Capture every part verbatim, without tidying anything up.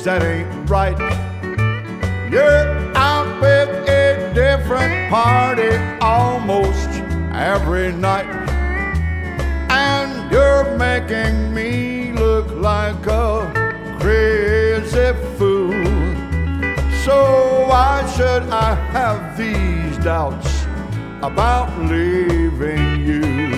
that ain't right. You're out with a different party almost every night, and you're making me look like a crazy fool. So why should I have these doubts about leaving you?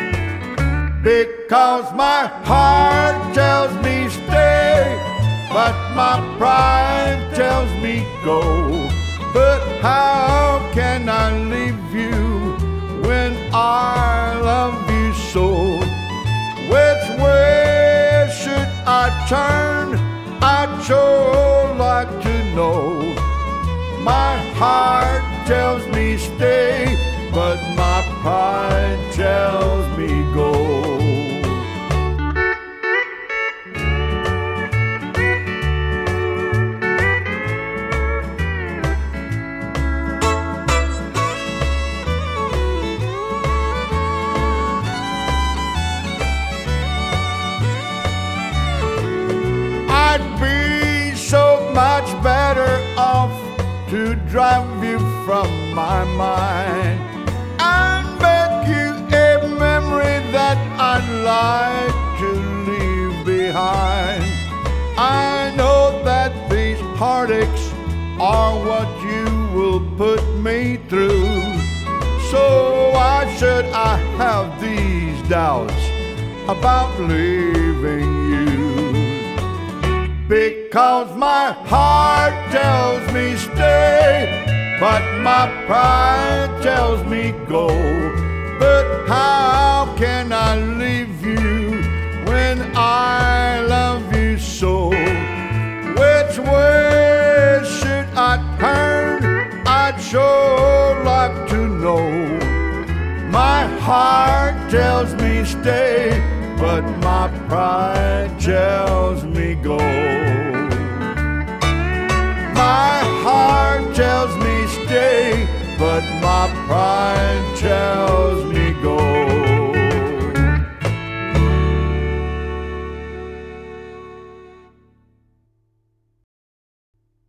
Because my heart tells me stay, but my pride tells me go. But how can I leave you when I love you so? Which way should I turn? I'd sure like to know. My heart tells me stay, but my pride tells me go. I'd be so much better off to drive you from my mind and make you a memory that I'd like to leave behind. I know that these heartaches are what you will put me through. So why should I have these doubts about leaving you? Because my heart tells me stay, but my pride tells me go. But how can I leave you when I love you so? Which way should I turn? I'd sure like to know. My heart tells me stay, but my pride tells me go. My heart tells me stay,